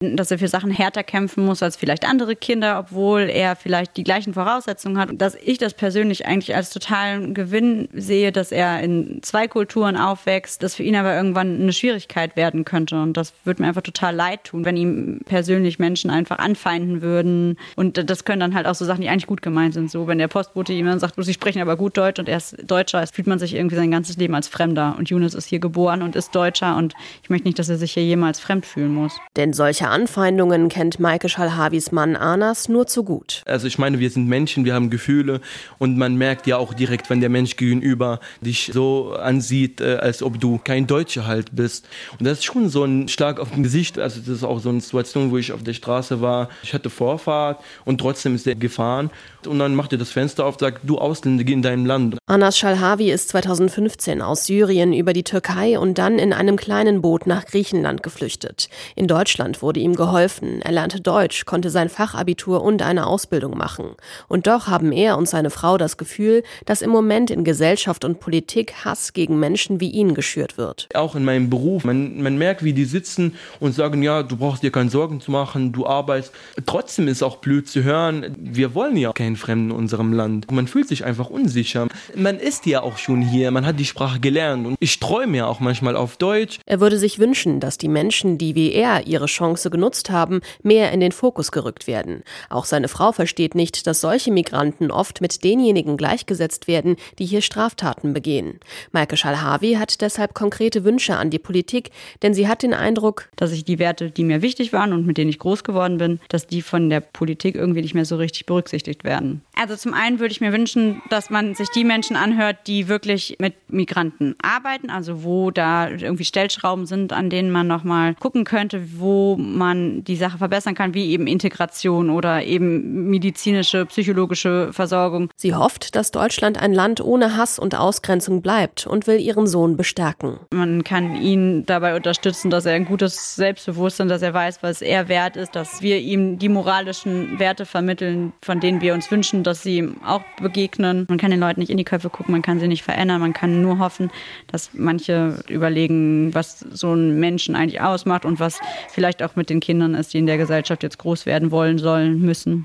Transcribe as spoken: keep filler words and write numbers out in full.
dass er für Sachen härter kämpfen muss als vielleicht andere Kinder, obwohl er vielleicht die gleichen Voraussetzungen hat. Dass ich das persönlich eigentlich als totalen Gewinn sehe, dass er in zwei Kulturen aufwächst, das für ihn aber irgendwann eine Schwierigkeit werden könnte. Und das würde mir einfach total leid tun, wenn ihm persönlich Menschen einfach anfeinden würden. Und das können dann halt auch so Sachen, die eigentlich gut gemeint sind. So, wenn der Postbote ihm dann sagt, sie sprechen aber gut Deutsch und er ist Deutscher, fühlt man sich irgendwie sein ganzes Leben als Fremder. Und Yunus ist hier geboren und ist Deutscher und ich möchte nicht, dass er sich hier jemals fremd fühlen muss. Denn solche Anfeindungen kennt Maike Schalhavis Mann Anas nur zu gut. Also ich meine, wir sind Menschen, wir haben Gefühle und man merkt ja auch direkt, wenn der Mensch gegenüber dich so ansieht, als ob du kein Deutscher halt bist. Und das ist schon so ein Schlag auf dem Gesicht. Also das ist auch so eine Situation, wo ich auf der Straße war. Ich hatte Vorfahrt und trotzdem ist er gefahren. Und dann macht er das Fenster auf und sagt, du Ausländer, geh in dein Land. Anas Schalhavi ist zweitausendfünfzehn aus Syrien über die Türkei und dann in einem kleinen Boot nach Griechenland geflüchtet. In Deutschland wurde ihm geholfen. Er lernte Deutsch, konnte sein Fachabitur und eine Ausbildung machen. Und doch haben er und seine Frau das Gefühl, dass im Moment in Gesellschaft und Politik Hass gegen Menschen wie ihn geschürt wird. Auch in meinem Beruf, man, man merkt, wie die sitzen und sagen, ja, du brauchst dir keine Sorgen zu machen, du arbeitest. Trotzdem ist auch blöd zu hören, wir wollen ja keinen Fremden in unserem Land. Man fühlt sich einfach unsicher. Man ist ja auch schon hier, man hat die Sprache gelernt und ich träume ja auch manchmal auf Deutsch. Er würde sich wünschen, dass die Menschen, die wie er ihre Chance genutzt haben, mehr in den Fokus gerückt werden. Auch seine Frau versteht nicht, dass solche Migranten oft mit denjenigen gleichgesetzt werden, die hier Straftaten begehen. Maike Schalhavi hat deshalb konkrete Wünsche an die Politik, denn sie hat den Eindruck, dass ich die Werte, die mir wichtig waren und mit denen ich groß geworden bin, dass die von der Politik irgendwie nicht mehr so richtig berücksichtigt werden. Also zum einen würde ich mir wünschen, dass man sich die Menschen anhört, die wirklich mit Migranten arbeiten, also wo da irgendwie Stellschrauben sind, an denen man nochmal gucken könnte, wo man die Sache verbessern kann, wie eben Integration oder eben medizinische, psychologische Versorgung. Sie hofft, dass Deutschland ein Land ohne Hass und Ausgrenzung bleibt und will ihren Sohn bestärken. Man kann ihn dabei unterstützen, dass er ein gutes Selbstbewusstsein, dass er weiß, was er wert ist, dass wir ihm die moralischen Werte vermitteln, von denen wir uns wünschen, dass sie ihm auch begegnen. Man kann den Leuten nicht in die Köpfe gucken, man kann sie nicht verändern, man kann nur hoffen, dass manche überlegen, was so ein Menschen eigentlich ausmacht und was vielleicht auch mit den Kindern ist, die in der Gesellschaft jetzt groß werden wollen, sollen, müssen.